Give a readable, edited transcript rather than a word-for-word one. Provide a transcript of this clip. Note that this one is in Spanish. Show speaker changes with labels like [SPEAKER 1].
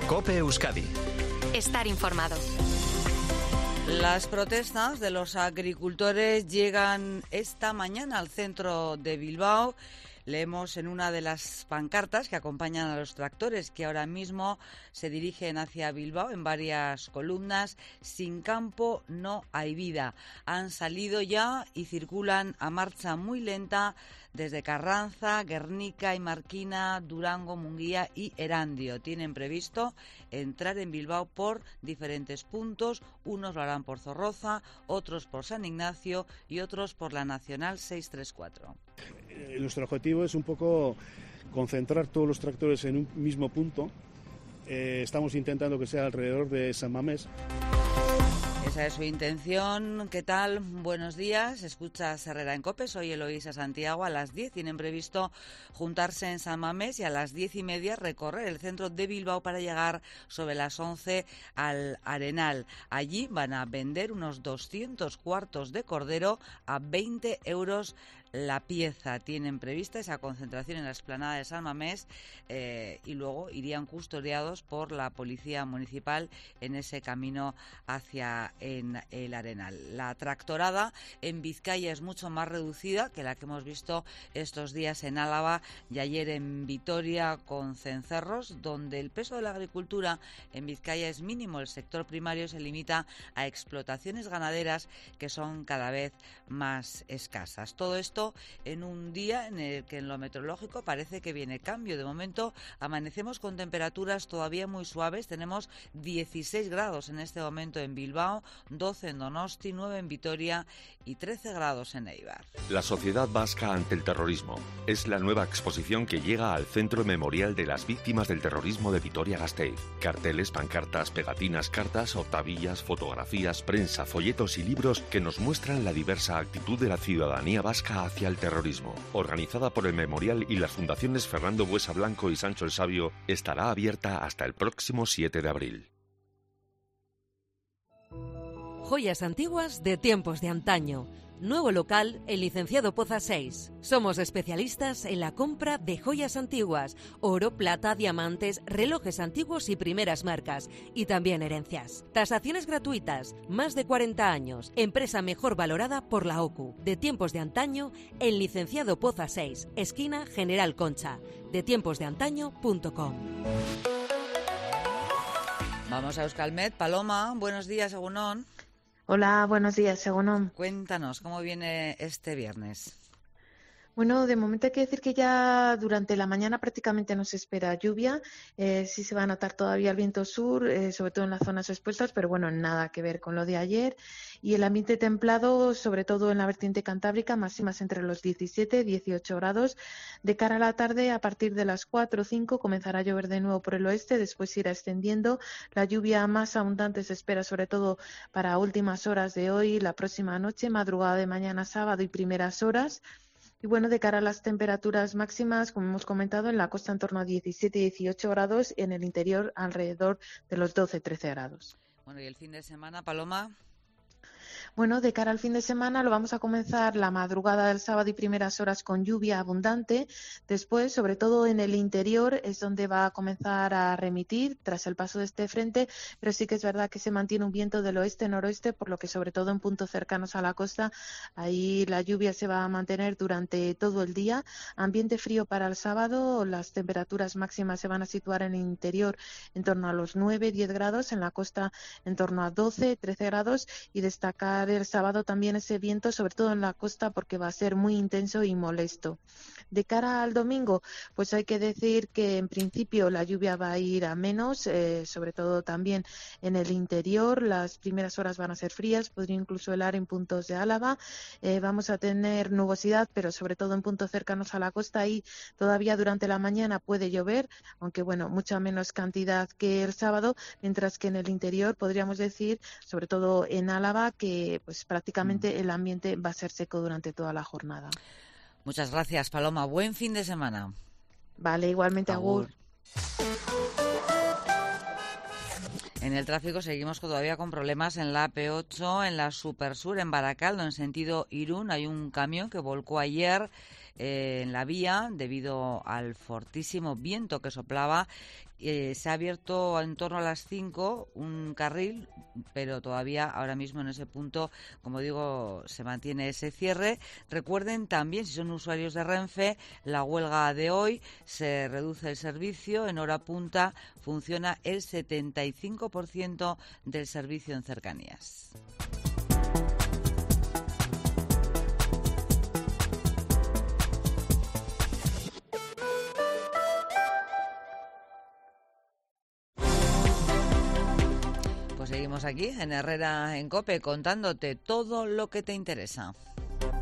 [SPEAKER 1] COPE Euskadi.
[SPEAKER 2] Estar informado.
[SPEAKER 3] Las protestas de los agricultores llegan esta mañana al centro de Bilbao. Leemos en una de las pancartas que acompañan a los tractores que ahora mismo se dirigen hacia Bilbao en varias columnas: sin campo no hay vida. Han salido ya y circulan a marcha muy lenta desde Carranza, Guernica y Marquina, Durango, Munguía y Erandio. Tienen previsto entrar en Bilbao por diferentes puntos. Unos lo harán por Zorroza, otros por San Ignacio y otros por la Nacional 634.
[SPEAKER 4] Nuestro objetivo es un poco concentrar todos los tractores en un mismo punto. Estamos intentando que sea alrededor de San Mamés.
[SPEAKER 3] Esa es su intención. ¿Qué tal? Buenos días. Escuchas Herrera en COPE. Soy Eloísa Santiago. A las 10 tienen previsto juntarse en San Mamés y a las 10:30 recorrer el centro de Bilbao para llegar sobre las 11 al Arenal. Allí van a vender unos 200 cuartos de cordero a 20 euros la pieza. Tienen prevista esa concentración en la explanada de San Mamés y luego irían custodiados por la Policía Municipal en ese camino hacia el Arenal. La tractorada en Vizcaya es mucho más reducida que la que hemos visto estos días en Álava y ayer en Vitoria con cencerros, donde el peso de la agricultura en Vizcaya es mínimo. El sector primario se limita a explotaciones ganaderas que son cada vez más escasas. Todo esto en un día en el que en lo meteorológico parece que viene cambio. De momento amanecemos con temperaturas todavía muy suaves. Tenemos 16 grados en este momento en Bilbao, 12 en Donosti, 9 en Vitoria y 13 grados en Eibar.
[SPEAKER 5] La sociedad vasca ante el terrorismo es la nueva exposición que llega al Centro Memorial de las Víctimas del Terrorismo de Vitoria-Gasteiz. Carteles, pancartas, pegatinas, cartas, octavillas, fotografías, prensa, folletos y libros que nos muestran la diversa actitud de la ciudadanía vasca hacia el terrorismo. Organizada por el Memorial y las fundaciones Fernando Buesa Blanco y Sancho el Sabio, estará abierta hasta el próximo 7 de abril.
[SPEAKER 6] Joyas antiguas de tiempos de antaño. Nuevo local, el Licenciado Poza 6. Somos especialistas en la compra de joyas antiguas, oro, plata, diamantes, relojes antiguos y primeras marcas, y también herencias. Tasaciones gratuitas, más de 40 años, empresa mejor valorada por la OCU. De tiempos de antaño, el Licenciado Poza 6, esquina General Concha, detiemposdeantaño.com.
[SPEAKER 3] Vamos a Euskalmet. Paloma, buenos días, Egunon.
[SPEAKER 7] Hola, buenos días, Egunon.
[SPEAKER 3] Cuéntanos, ¿cómo viene este viernes?
[SPEAKER 7] Bueno, de momento hay que decir que ya durante la mañana prácticamente no se espera lluvia. Sí se va a notar todavía el viento sur, sobre todo en las zonas expuestas, pero bueno, nada que ver con lo de ayer. Y el ambiente templado, sobre todo en la vertiente cantábrica, máximas entre los 17 y 18 grados. De cara a la tarde, a partir de las 4 o 5, comenzará a llover de nuevo por el oeste, después irá extendiendo. La lluvia más abundante se espera sobre todo para últimas horas de hoy, la próxima noche, madrugada de mañana sábado y primeras horas. Y bueno, de cara a las temperaturas máximas, como hemos comentado, en la costa en torno a 17 y 18 grados, en el interior alrededor de los 12-13 grados.
[SPEAKER 3] Bueno, ¿y el fin de semana, Paloma?
[SPEAKER 7] Bueno, de cara al fin de semana lo vamos a comenzar la madrugada del sábado y primeras horas con lluvia abundante. Después, sobre todo en el interior, es donde va a comenzar a remitir tras el paso de este frente, pero sí que es verdad que se mantiene un viento del oeste-noroeste, por lo que sobre todo en puntos cercanos a la costa, ahí la lluvia se va a mantener durante todo el día. Ambiente frío para el sábado, las temperaturas máximas se van a situar en el interior en torno a los 9-10 grados, en la costa en torno a 12-13 grados y destacar el sábado también ese viento, sobre todo en la costa, porque va a ser muy intenso y molesto. De cara al domingo, pues hay que decir que en principio la lluvia va a ir a menos, sobre todo también en el interior. Las primeras horas van a ser frías, podría incluso helar en puntos de Álava. Vamos a tener nubosidad, pero sobre todo en puntos cercanos a la costa, y todavía durante la mañana puede llover, aunque bueno, mucha menos cantidad que el sábado, mientras que en el interior podríamos decir, sobre todo en Álava, que pues prácticamente el ambiente va a ser seco durante toda la jornada.
[SPEAKER 3] Muchas gracias, Paloma. Buen fin de semana.
[SPEAKER 7] Vale, igualmente, agur.
[SPEAKER 3] En el tráfico seguimos todavía con problemas en la AP8, en la Supersur, en Baracaldo, en sentido Irún. Hay un camión que volcó ayer en la vía debido al fortísimo viento que soplaba. Se ha abierto en torno a las 5 un carril, pero todavía ahora mismo en ese punto, como digo, se mantiene ese cierre. Recuerden también, si son usuarios de Renfe, la huelga de hoy, se reduce el servicio, en hora punta funciona el 75% del servicio en cercanías. Seguimos aquí en Herrera en COPE contándote todo lo que te interesa.